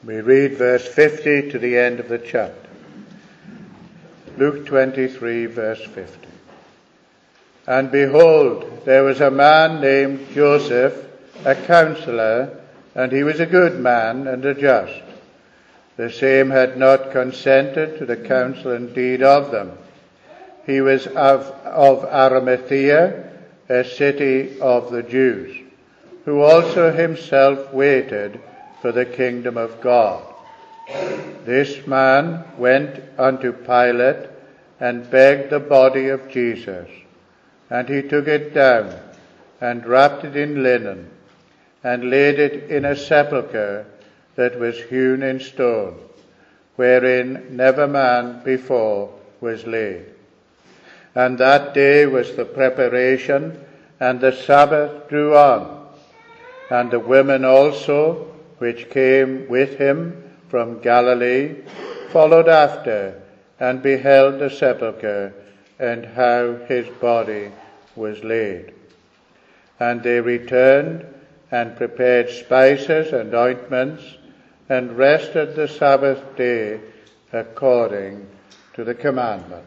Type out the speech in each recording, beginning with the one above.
We read verse 50 to the end of the chapter. Luke 23, verse 50. And behold, there was a man named Joseph, a counselor, and he was a good man and a just. The same had not consented to the counsel and deed of them. He was of Arimathea, a city of the Jews, who also himself waited for the kingdom of God. This man went unto Pilate and begged the body of Jesus. And he took it down and wrapped it in linen and laid it in a sepulchre that was hewn in stone, wherein never man before was laid. And that day was the preparation, and the Sabbath drew on. And the women also, which came with him from Galilee, followed after, and beheld the sepulchre, and how his body was laid. And they returned, and prepared spices and ointments, and rested the Sabbath day according to the commandment.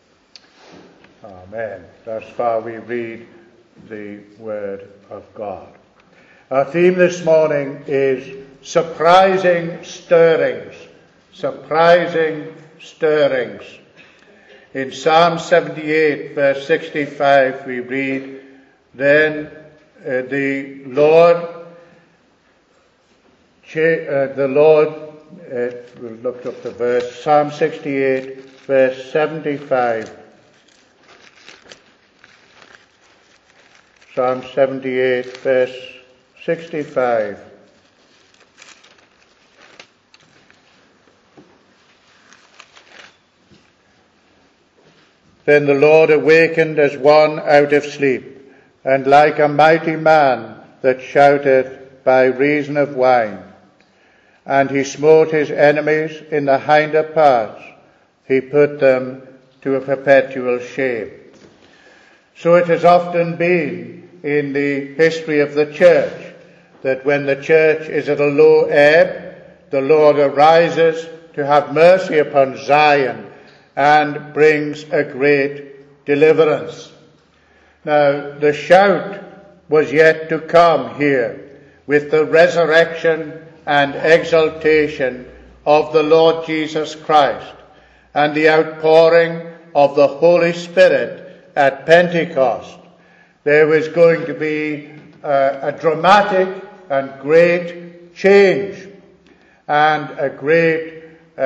Amen. Thus far we read the word of God. Our theme this morning is surprising stirrings. Surprising stirrings. In Psalm 78, verse 65, we read, Then the Lord, we looked up the verse, Psalm 68, verse 75. Psalm 78, verse 65. Then the Lord awakened as one out of sleep, and like a mighty man that shouteth by reason of wine. And he smote his enemies in the hinder parts. He put them to a perpetual shame. So it has often been in the history of the church that when the church is at a low ebb, the Lord arises to have mercy upon Zion and brings a great deliverance. Now, the shout was yet to come here with the resurrection and exaltation of the Lord Jesus Christ and the outpouring of the Holy Spirit at Pentecost. There was going to be a dramatic and great change and a great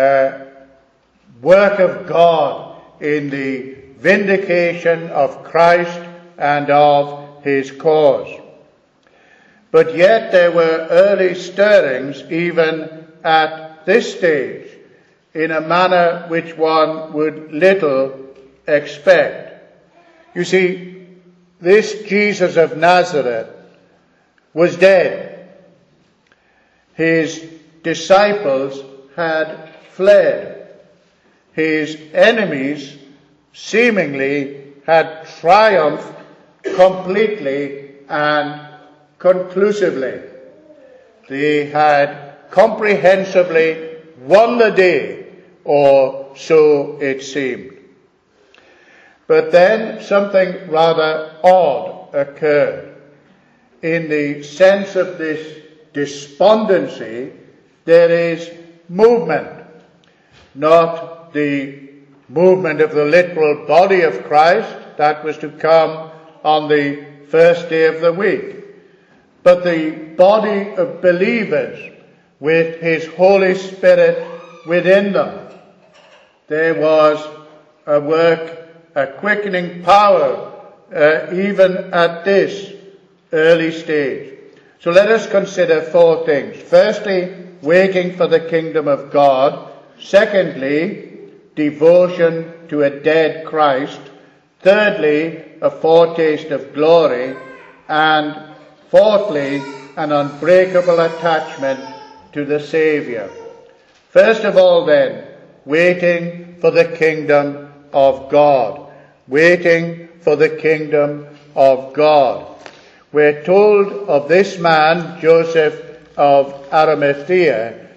work of God in the vindication of Christ and of his cause. But yet there were early stirrings even at this stage in a manner which one would little expect. You see, this Jesus of Nazareth was dead. His disciples had fled. His enemies seemingly had triumphed completely and conclusively. They had comprehensively won the day, or so it seemed. But then something rather odd occurred. In the sense of this despondency, there is movement. Not the movement of the literal body of Christ, that was to come on the first day of the week, but the body of believers with his Holy Spirit within them. There was a work, a quickening power, even at this early stage. So let us consider four things. Firstly, waiting for the kingdom of God. Secondly, devotion to a dead Christ. Thirdly, a foretaste of glory. And fourthly, an unbreakable attachment to the Saviour. First of all then, waiting for the kingdom of God. Waiting for the kingdom of God. We're told of this man, Joseph of Arimathea,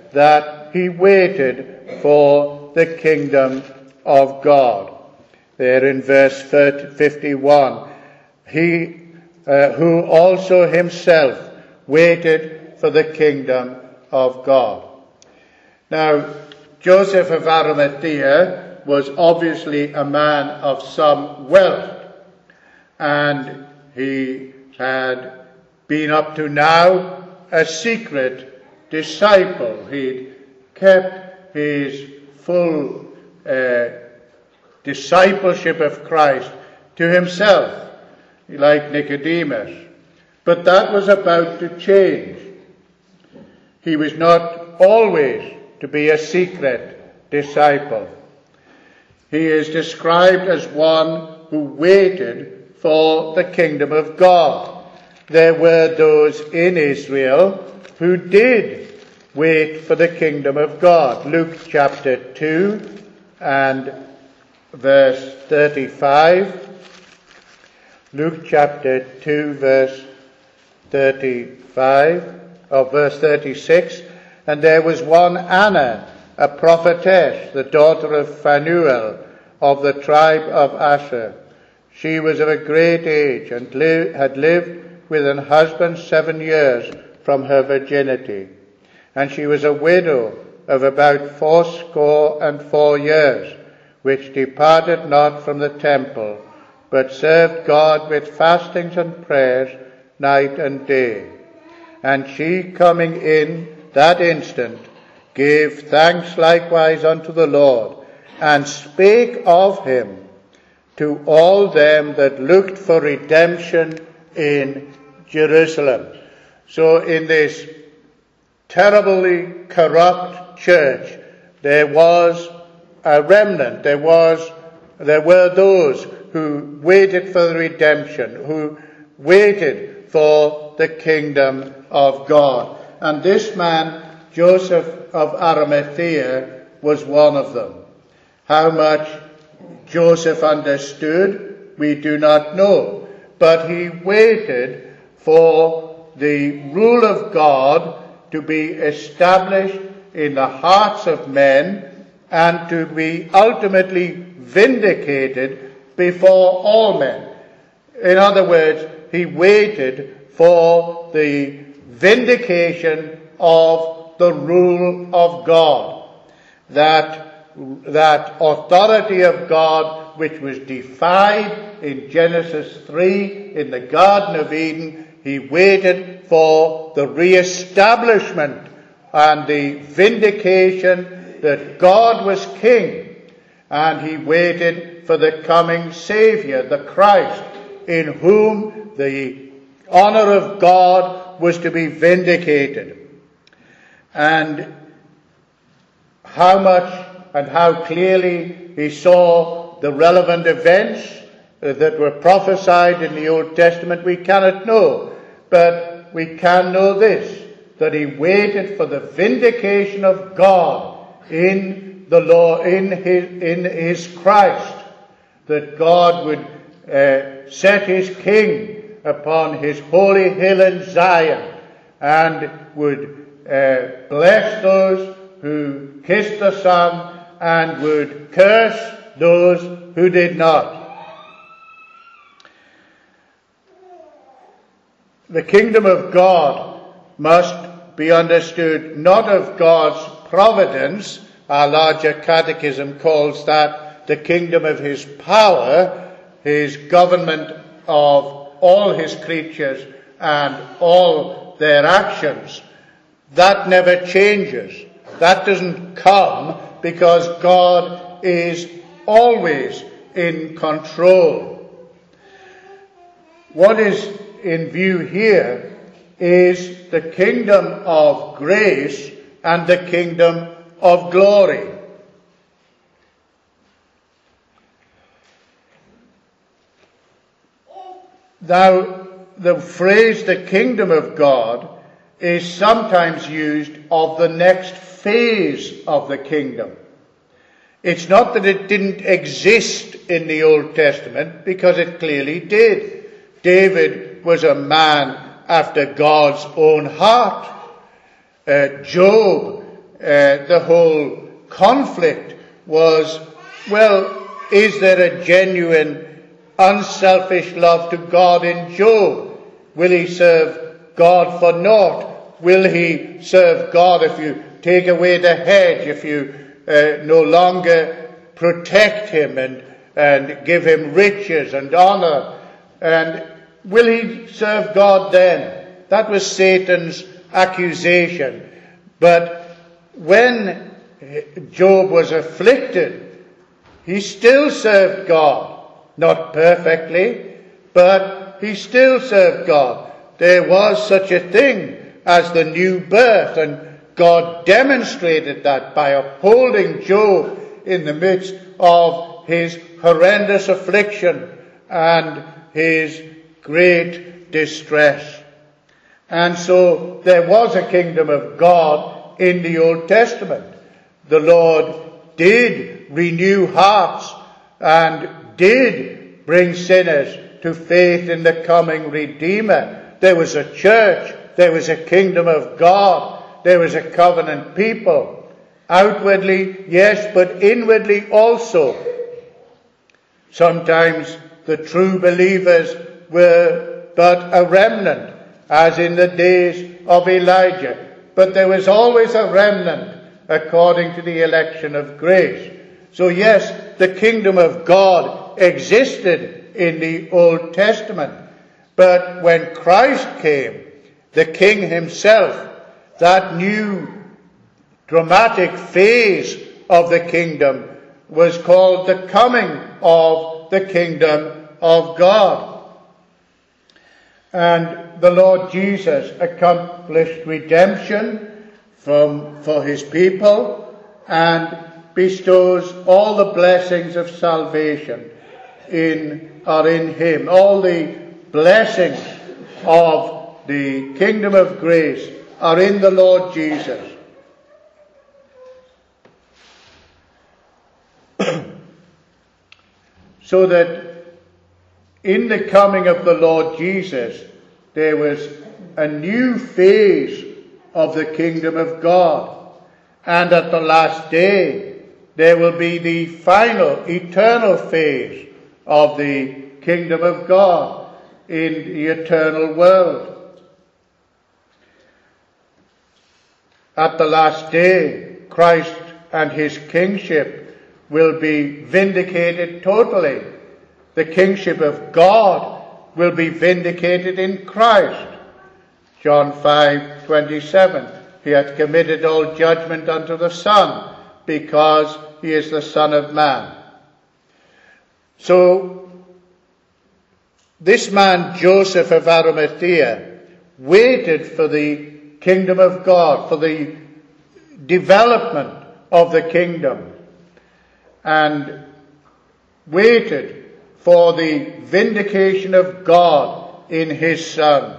that he waited for the kingdom of God. There in verse 51, he who also himself waited for the kingdom of God. Now, Joseph of Arimathea was obviously a man of some wealth, and he had been up to now a secret disciple. He'd kept his full discipleship of Christ to himself, like Nicodemus. But that was about to change. He was not always to be a secret disciple. He is described as one who waited for the kingdom of God. There were those in Israel who did wait for the kingdom of God. Luke chapter 2 and verse 35. Luke chapter 2 verse 35, or verse 36. And there was one Anna, a prophetess, the daughter of Phanuel, of the tribe of Asher. She was of a great age, and had lived with an husband 7 years from her virginity. And she was a widow of about 84 years, which departed not from the temple, but served God with fastings and prayers night and day. And she, coming in that instant, gave thanks likewise unto the Lord, and spake of him to all them that looked for redemption in Jerusalem. So in this terribly corrupt church, there was a remnant. There were those who waited for the redemption, who waited for the kingdom of God. And this man, Joseph of Arimathea, was one of them. How much Joseph understood, we do not know. But he waited for the rule of God to be established in the hearts of men and to be ultimately vindicated before all men. In other words, he waited for the vindication of the rule of God. That authority of God which was defied in Genesis 3 in the Garden of Eden, he waited for the re-establishment and the vindication that God was king. And he waited for the coming Savior, the Christ, in whom the honor of God was to be vindicated. And how much and how clearly he saw the relevant events that were prophesied in the Old Testament, we cannot know. But we can know this, that he waited for the vindication of God in the law, in his Christ, that God would set his king upon his holy hill in Zion, and would bless those who kissed the Son, and would curse those who did not. The kingdom of God must be understood not of God's providence. Our larger catechism calls that the kingdom of his power, his government of all his creatures and all their actions. That never changes. That doesn't come because God is always in control. What is in view here is the kingdom of grace and the kingdom of glory. Now, the phrase the kingdom of God is sometimes used of the next phase of the kingdom. It's not that it didn't exist in the Old Testament, because it clearly did. David was a man after God's own heart. Job the whole conflict was, well, is there a genuine, unselfish love to God in Job? Will he serve God for naught? Will he serve God if you take away the hedge, if you no longer protect him and give him riches and honor? And will he serve God then? That was Satan's accusation. But when Job was afflicted, he still served God. Not perfectly, but he still served God. There was such a thing as the new birth, and God demonstrated that by upholding Job in the midst of his horrendous affliction and his great distress. And so there was a kingdom of God in the Old Testament. The Lord did renew hearts and did bring sinners to faith in the coming Redeemer. There was a church, there was a kingdom of God, there was a covenant people. Outwardly, yes, but inwardly also. Sometimes the true believers were but a remnant, as in the days of Elijah. But there was always a remnant according to the election of grace. So yes, the kingdom of God existed in the Old Testament. But when Christ came, the King himself, that new dramatic phase of the kingdom was called the coming of the kingdom of God. And the Lord Jesus accomplished redemption for his people and bestows all the blessings of salvation are in him. All the blessings of the kingdom of grace are in the Lord Jesus. So that in the coming of the Lord Jesus, there was a new phase of the kingdom of God. And at the last day, there will be the final, eternal phase of the kingdom of God in the eternal world. At the last day, Christ and his kingship will be vindicated totally. The kingship of God will be vindicated in Christ. John 5:27. He hath committed all judgment unto the Son, because he is the Son of Man. So, this man Joseph of Arimathea waited for the kingdom of God, for the development of the kingdom, and waited for the vindication of God in his Son.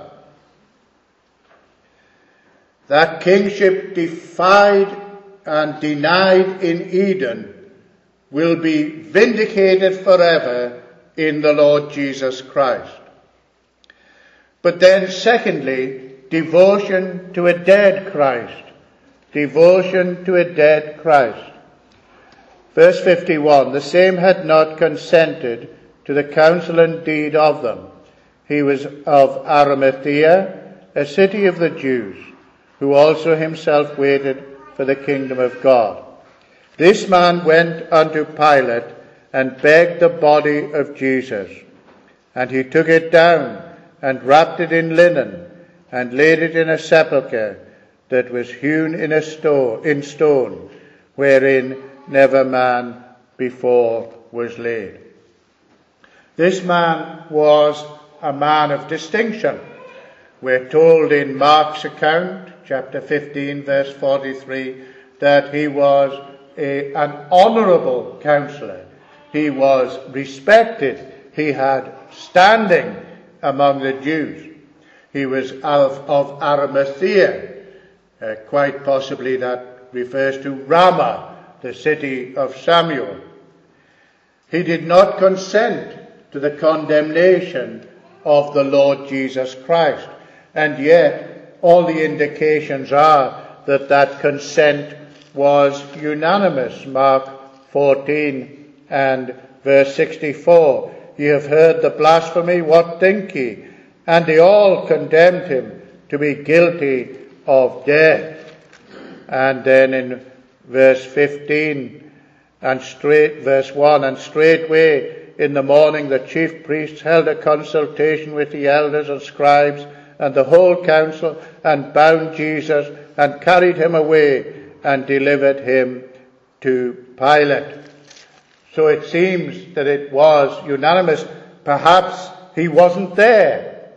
That kingship defied and denied in Eden will be vindicated forever in the Lord Jesus Christ. But then secondly, devotion to a dead Christ. Devotion to a dead Christ. Verse 51, the same had not consented to the counsel and deed of them. He was of Arimathea, a city of the Jews, who also himself waited for the kingdom of God. This man went unto Pilate and begged the body of Jesus. And he took it down and wrapped it in linen and laid it in a sepulchre that was hewn in stone, wherein never man before was laid. This man was a man of distinction. We're told in Mark's account, chapter 15, verse 43, that he was an honourable counsellor. He was respected. He had standing among the Jews. He was of Arimathea. Quite possibly that refers to Ramah, the city of Samuel. He did not consent to the condemnation of the Lord Jesus Christ. And yet, all the indications are that that consent was unanimous. Mark 14 and verse 64. Ye have heard the blasphemy, what think ye? And they all condemned him to be guilty of death. And then in verse 15 and verse 1, and straightway in the morning the chief priests held a consultation with the elders and scribes and the whole council, and bound Jesus and carried him away and delivered him to Pilate. So it seems that it was unanimous. Perhaps he wasn't there.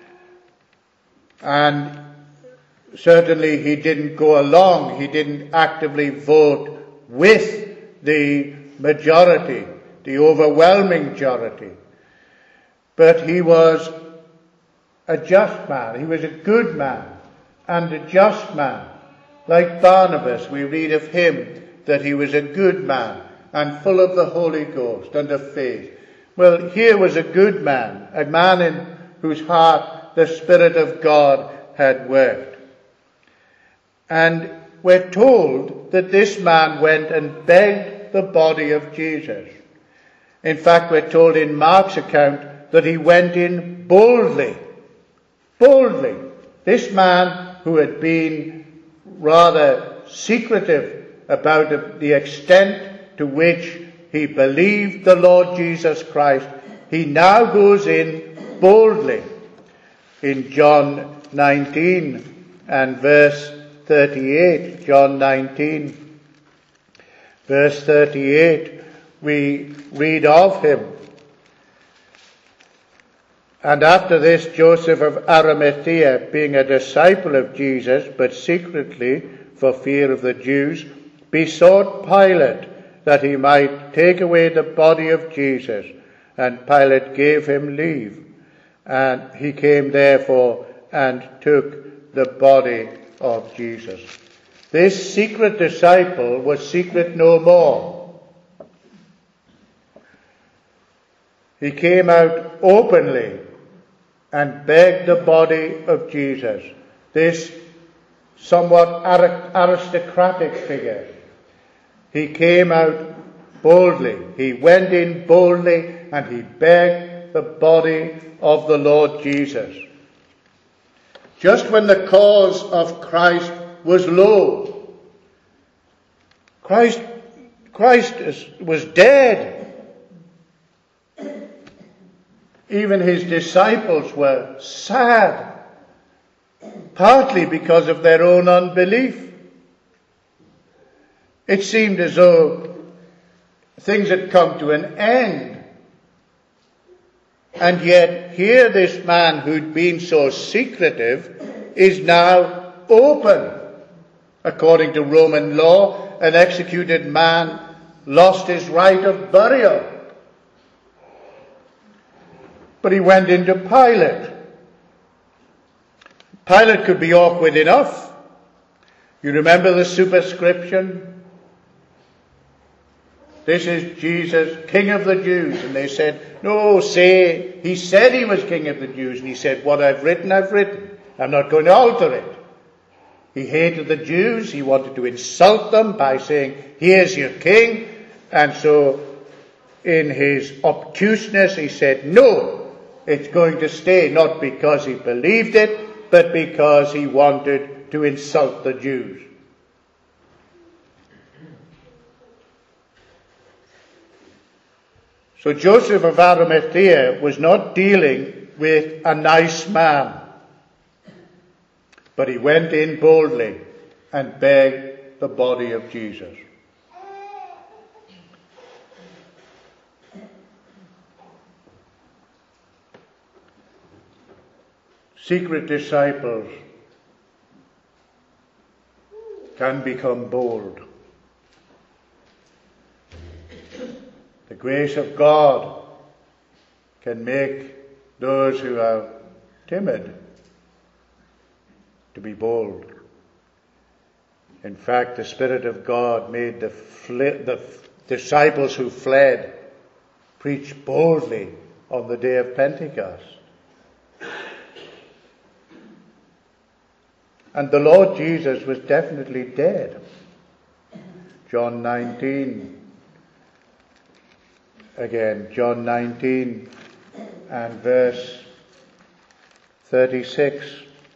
And certainly he didn't go along. He didn't actively vote with the majority, the overwhelming majority. But he was a just man. He was a good man and a just man. Like Barnabas, we read of him that he was a good man and full of the Holy Ghost and of faith. Well, here was a good man, a man in whose heart the Spirit of God had worked. And we're told that this man went and begged the body of Jesus. In fact, we're told in Mark's account that he went in boldly. Boldly. This man who had been rather secretive about the extent to which he believed the Lord Jesus Christ, he now goes in boldly. In John 19 and verse 38, John 19, verse 38, we read of him. And after this, Joseph of Arimathea, being a disciple of Jesus, but secretly for fear of the Jews, besought Pilate that he might take away the body of Jesus. And Pilate gave him leave. And he came therefore and took the body of Jesus. This secret disciple was secret no more. He came out openly and begged the body of Jesus. This somewhat aristocratic figure. He came out boldly. He went in boldly and he begged the body of the Lord Jesus. Just when the cause of Christ was low, Christ was dead. Even his disciples were sad, partly because of their own unbelief. It seemed as though things had come to an end. And yet here this man who'd been so secretive is now open. According to Roman law, an executed man lost his right of burial. But he went into Pilate. Pilate could be awkward enough. You remember the superscription? This is Jesus, King of the Jews. And they said, no, say, he said he was King of the Jews. And he said, what I've written, I've written. I'm not going to alter it. He hated the Jews. He wanted to insult them by saying, here's your king. And so in his obtuseness, he said, no, it's going to stay, not because he believed it, but because he wanted to insult the Jews. So Joseph of Arimathea was not dealing with a nice man, but he went in boldly and begged the body of Jesus. Secret disciples can become bold. The grace of God can make those who are timid to be bold. In fact, the Spirit of God made the disciples who fled preach boldly on the day of Pentecost. And the Lord Jesus was definitely dead. John 19. Again, John 19 and verse 36.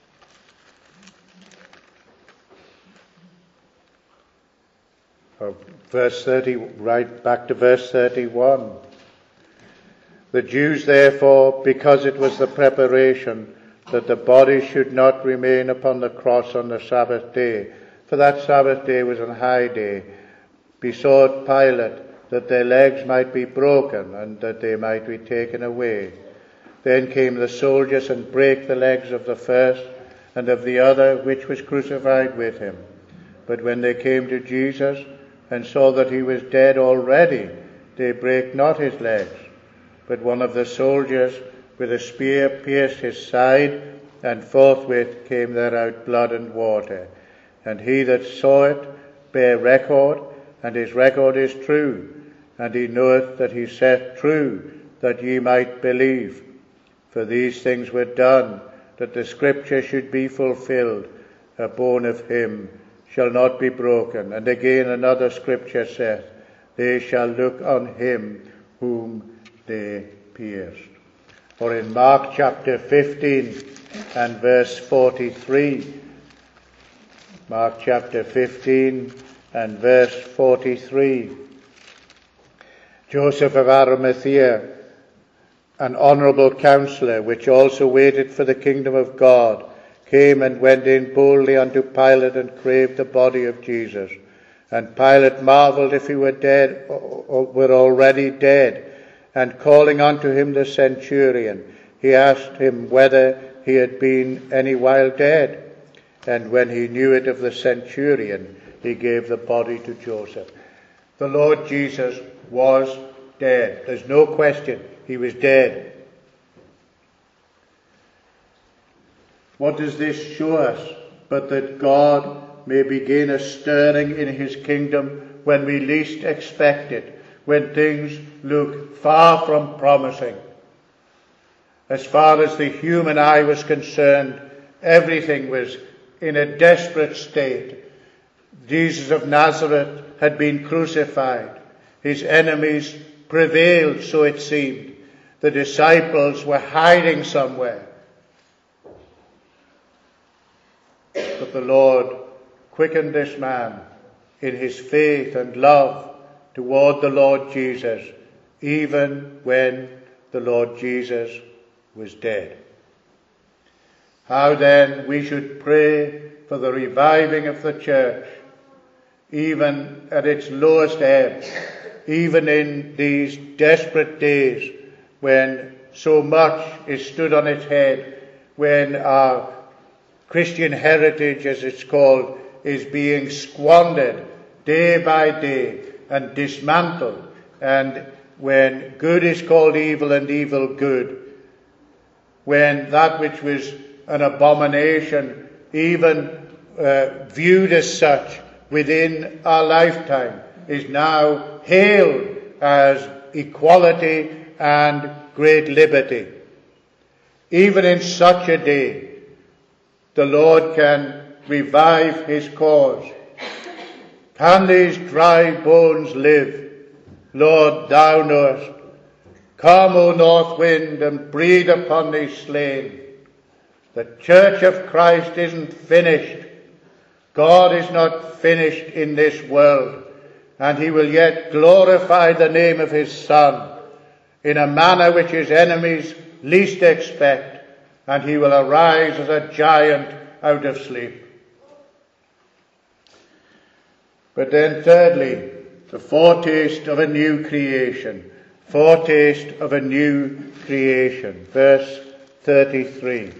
Verse 30, right back to verse 31. The Jews therefore, because it was the preparation that the body should not remain upon the cross on the Sabbath day, for that Sabbath day was an high day, besought Pilate that their legs might be broken and that they might be taken away. Then came the soldiers and brake the legs of the first and of the other which was crucified with him. But when they came to Jesus and saw that he was dead already, they brake not his legs. But one of the soldiers with a spear pierced his side, and forthwith came there out blood and water. And he that saw it bare record, and his record is true. And he knoweth that he saith true, that ye might believe. For these things were done, that the scripture should be fulfilled, a bone of him shall not be broken. And again another scripture saith, they shall look on him whom they pierced. Or in Mark chapter 15 and verse 43, Mark chapter 15 and verse 43, Joseph of Arimathea, an honourable counsellor, which also waited for the kingdom of God, came and went in boldly unto Pilate and craved the body of Jesus. And Pilate marvelled if he were dead or were already dead. And calling unto him the centurion, he asked him whether he had been any while dead. And when he knew it of the centurion, he gave the body to Joseph. The Lord Jesus was dead. There's no question. He was dead. What does this show us? But that God may begin a stirring in his kingdom when we least expect it, when things look far from promising. As far as the human eye was concerned, everything was in a desperate state. Jesus of Nazareth had been crucified. His enemies prevailed, so it seemed. The disciples were hiding somewhere. But the Lord quickened this man in his faith and love toward the Lord Jesus, even when the Lord Jesus was dead. How then we should pray for the reviving of the church, even at its lowest ebb, even in these desperate days when so much is stood on its head, when our Christian heritage, as it's called, is being squandered day by day and dismantled, and when good is called evil and evil good, when that which was an abomination, even viewed as such within our lifetime, is now hailed as equality and great liberty. Even in such a day, the Lord can revive his cause. Can these dry bones live? Lord, thou knowest. Come, O north wind, and breathe upon these slain. The church of Christ isn't finished. God is not finished in this world, and he will yet glorify the name of his Son in a manner which his enemies least expect, and he will arise as a giant out of sleep. But then thirdly, the foretaste of a new creation. Foretaste of a new creation. Verse 33.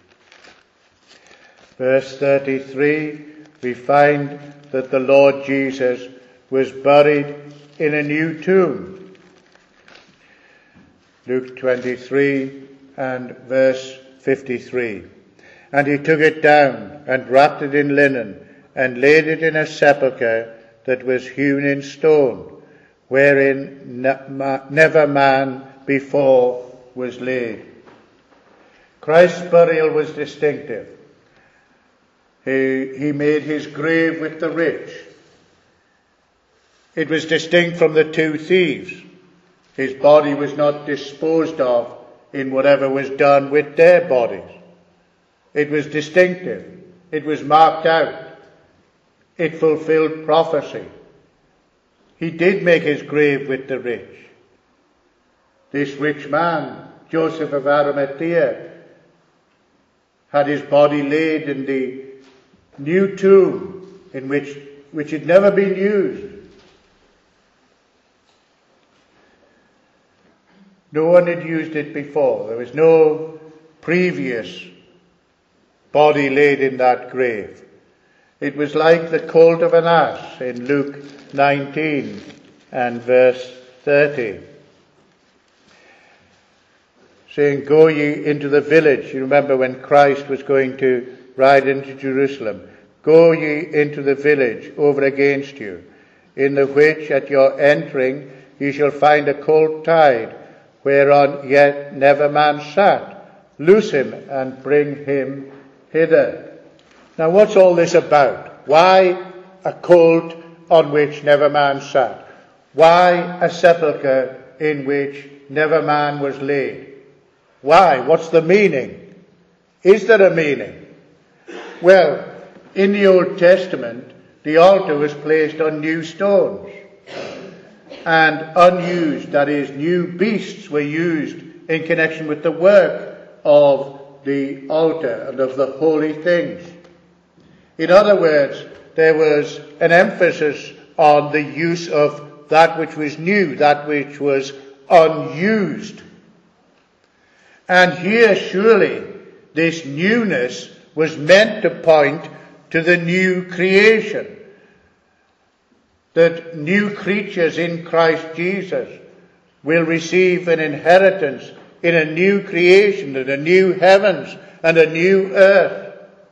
Verse 33, we find that the Lord Jesus was buried in a new tomb. Luke 23 and verse 53. And he took it down and wrapped it in linen and laid it in a sepulchre that was hewn in stone, wherein never man before was laid. Christ's burial was distinctive. He made his grave with the rich. It was distinct from the two thieves. His body was not disposed of in whatever was done with their bodies. It was distinctive. It was marked out. It fulfilled prophecy. He did make his grave with the rich. This rich man, Joseph of Arimathea, had his body laid in the new tomb in which had never been used. No one had used it before. There was no previous body laid in that grave. It was like the colt of an ass in Luke 19 and verse 30. Saying, "Go ye into the village." You remember when Christ was going to ride into Jerusalem. "Go ye into the village over against you, in the which at your entering ye shall find a colt tied, whereon yet never man sat. Loose him and bring him hither." Now what's all this about? Why a colt on which never man sat? Why a sepulchre in which never man was laid? Why? What's the meaning? Is there a meaning? Well, in the Old Testament, the altar was placed on new stones. And unused, that is, new beasts were used in connection with the work of the altar and of the holy things. In other words, there was an emphasis on the use of that which was new, that which was unused. And here, surely, this newness was meant to point to the new creation. That new creatures in Christ Jesus will receive an inheritance in a new creation, in a new heavens and a new earth.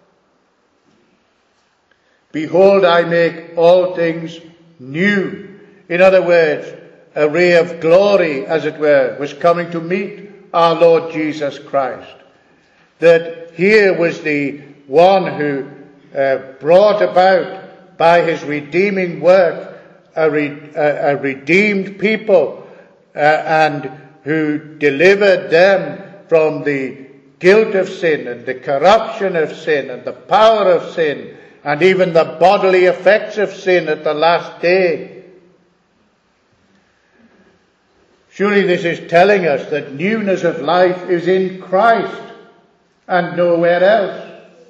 "Behold, I make all things new." In other words, a ray of glory, as it were, was coming to meet our Lord Jesus Christ. That here was the one who brought about by his redeeming work a redeemed people and who delivered them from the guilt of sin and the corruption of sin and the power of sin and even the bodily effects of sin at the last day. Surely this is telling us that newness of life is in Christ and nowhere else.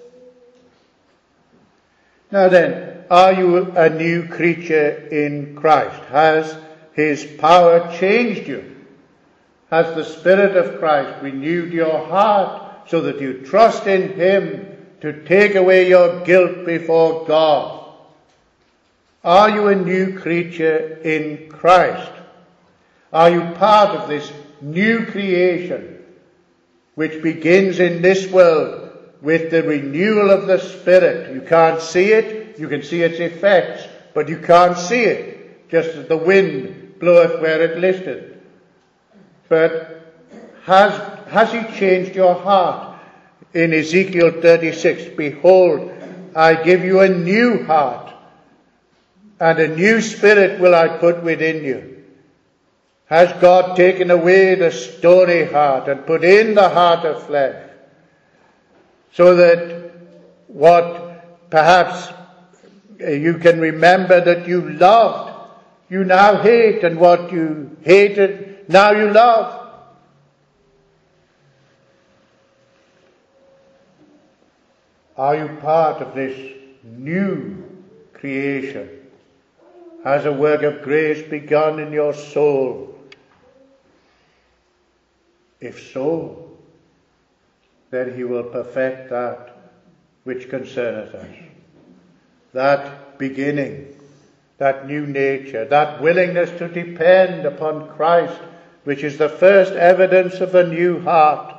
Now then, are you a new creature in Christ? Has his power changed you? Has the Spirit of Christ renewed your heart so that you trust in him to take away your guilt before God? Are you a new creature in Christ? Are you part of this new creation which begins in this world with the renewal of the Spirit? You can't see it. You can see its effects, but you can't see it, just as the wind bloweth where it listeth. But has he changed your heart? In Ezekiel 36, "Behold, I give you a new heart, and a new spirit will I put within you." Has God taken away the stony heart and put in the heart of flesh? So that what perhaps you can remember that you loved, you now hate, and what you hated, now you love. Are you part of this new creation? Has a work of grace begun in your soul? If so, then he will perfect that which concerneth us. That beginning, that new nature, that willingness to depend upon Christ, which is the first evidence of a new heart.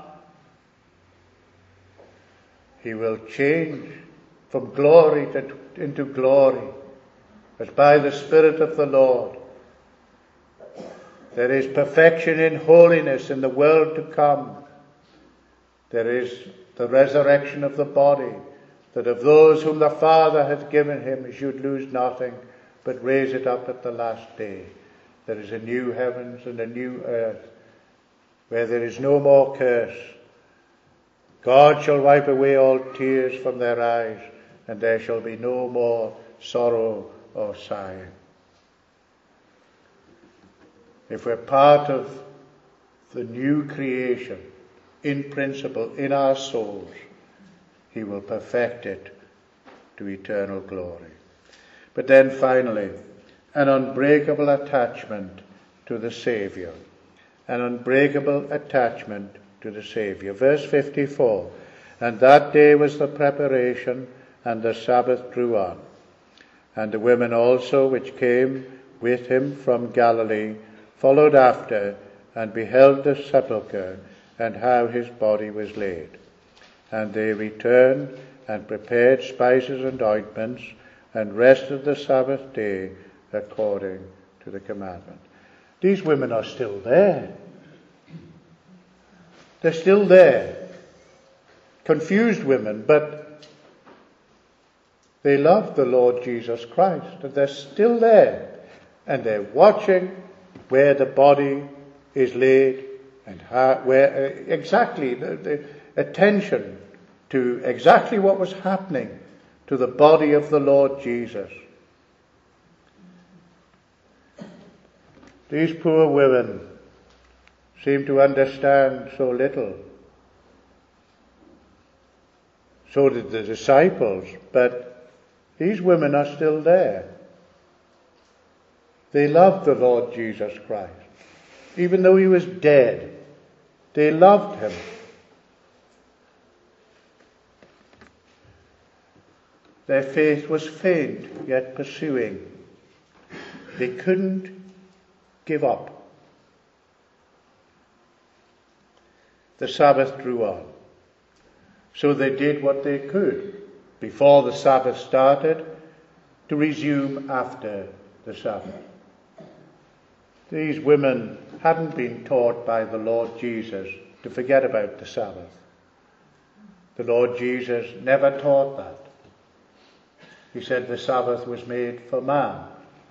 He will change from glory into glory, as by the Spirit of the Lord. There is perfection in holiness in the world to come. There is the resurrection of the body, that of those whom the Father hath given him he should lose nothing, but raise it up at the last day. There is a new heavens and a new earth, where there is no more curse. God shall wipe away all tears from their eyes, and there shall be no more sorrow or sighing. If we're part of the new creation, in principle, in our souls, he will perfect it to eternal glory. But then finally, an unbreakable attachment to the Saviour. An unbreakable attachment to the Saviour. Verse 54, and that day was the preparation, and the Sabbath drew on. And the women also which came with him from Galilee followed after, and beheld the sepulchre, and how his body was laid. And they returned, and prepared spices and ointments, and rested the Sabbath day according to the commandment. These women are still there. They're still there. Confused women, but they love the Lord Jesus Christ, and they're still there. And they're watching where the body is laid, and how, where exactly the attention to exactly what was happening to the body of the Lord Jesus. These poor women seem to understand so little. So did the disciples, but these women are still there. They loved the Lord Jesus Christ. Even though he was dead, they loved him. Their faith was faint, yet pursuing. They couldn't give up. The Sabbath drew on. So they did what they could before the Sabbath started to resume after the Sabbath. These women hadn't been taught by the Lord Jesus to forget about the Sabbath. The Lord Jesus never taught that. He said the Sabbath was made for man.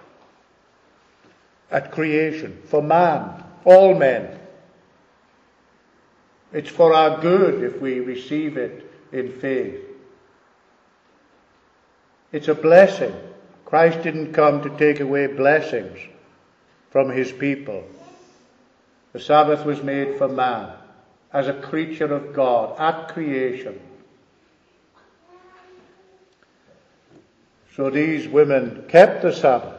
At creation, for man, all men. It's for our good if we receive it in faith. It's a blessing. Christ didn't come to take away blessings from his people. The Sabbath was made for man, as a creature of God, at creation. So these women kept the Sabbath.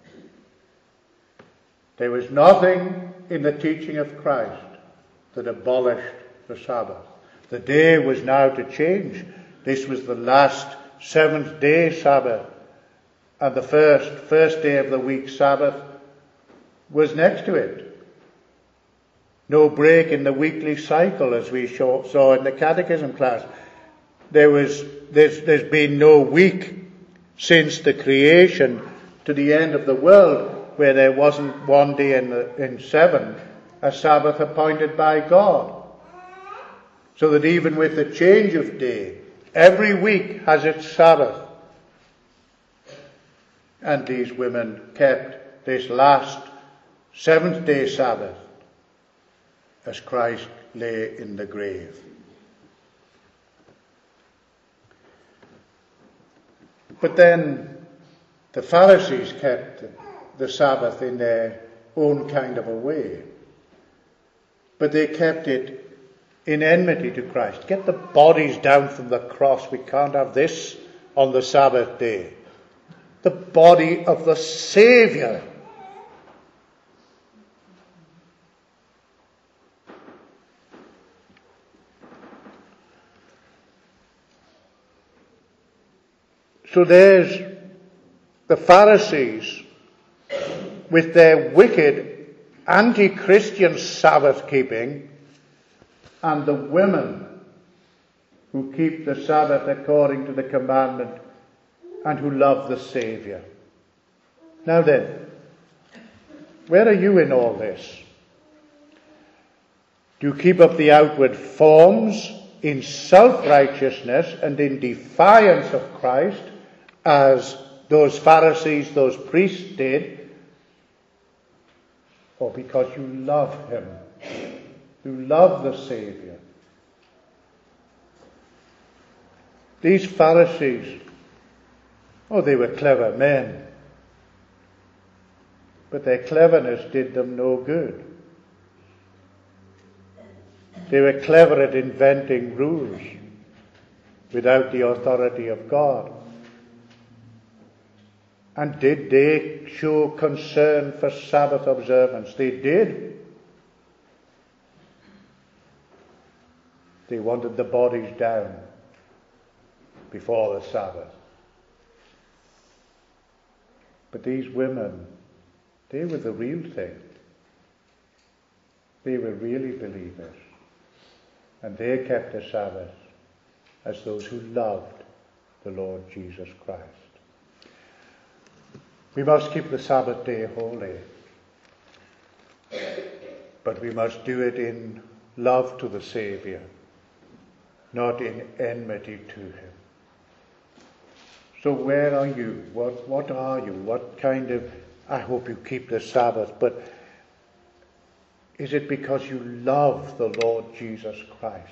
There was nothing in the teaching of Christ that abolished the Sabbath. The day was now to change. This was the last seventh-day Sabbath, and the first day of the week Sabbath was next to it. No break in the weekly cycle, as we saw in the catechism class. There's been no week since the creation to the end of the world where there wasn't one day in 7, a Sabbath appointed by God. So that even with the change of day, every week has its Sabbath. And these women kept this last seventh-day Sabbath as Christ lay in the grave. But then the Pharisees kept the Sabbath in their own kind of a way. But they kept it in enmity to Christ. Get the bodies down from the cross. We can't have this on the Sabbath day. The body of the Saviour. So there's the Pharisees with their wicked anti-Christian Sabbath keeping, and the women who keep the Sabbath according to the commandment and who love the Saviour. Now then, where are you in all this? Do you keep up the outward forms in self-righteousness and in defiance of Christ, as those Pharisees, those priests did, or because you love him. You love the Saviour. These Pharisees, they were clever men. But their cleverness did them no good. They were clever at inventing rules without the authority of God. And did they show concern for Sabbath observance? They did. They wanted the bodies down before the Sabbath. But these women, they were the real thing. They were really believers. And they kept the Sabbath as those who loved the Lord Jesus Christ. We must keep the Sabbath day holy. But we must do it in love to the Saviour, not in enmity to him. So where are you? What are you? What kind of... I hope you keep the Sabbath, but is it because you love the Lord Jesus Christ?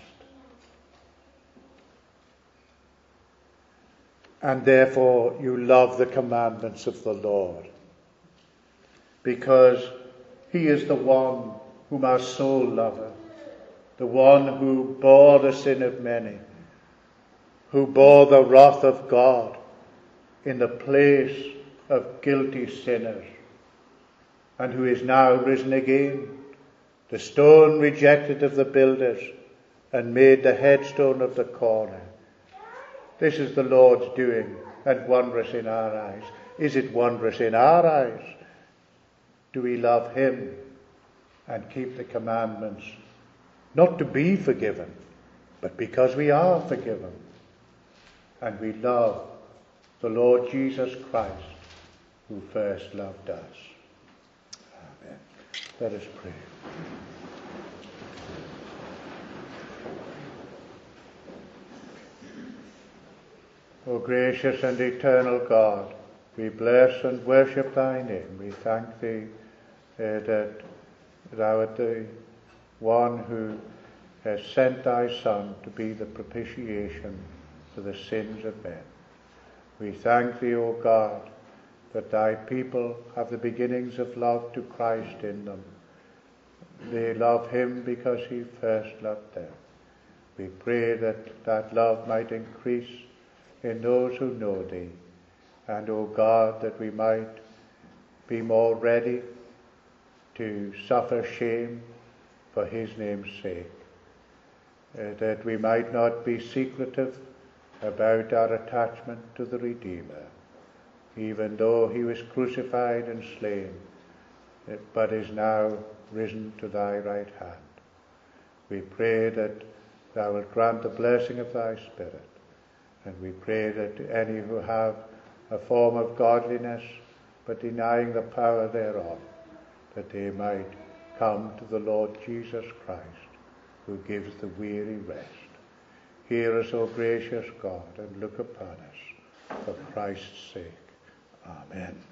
And therefore you love the commandments of the Lord, because he is the one whom our soul loveth, the one who bore the sin of many, who bore the wrath of God in the place of guilty sinners, and who is now risen again, the stone rejected of the builders and made the headstone of the corner. This is the Lord's doing, and wondrous in our eyes. Is it wondrous in our eyes? Do we love him and keep the commandments, not to be forgiven, but because we are forgiven, and we love the Lord Jesus Christ, who first loved us? Amen. Let us pray. O gracious and eternal God, we bless and worship thy name. We thank thee that thou art the one who has sent thy Son to be the propitiation for the sins of men. We thank thee, O God, that thy people have the beginnings of love to Christ in them. They love him because he first loved them. We pray that that love might increase in those who know thee, and, O God, that we might be more ready to suffer shame for his name's sake, that we might not be secretive about our attachment to the Redeemer, even though he was crucified and slain, but is now risen to thy right hand. We pray that thou wilt grant the blessing of thy Spirit, and we pray that any who have a form of godliness but denying the power thereof, that they might come to the Lord Jesus Christ, who gives the weary rest. Hear us, O gracious God, and look upon us for Christ's sake. Amen.